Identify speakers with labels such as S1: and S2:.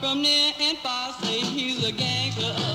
S1: from near and far say he's a gangster.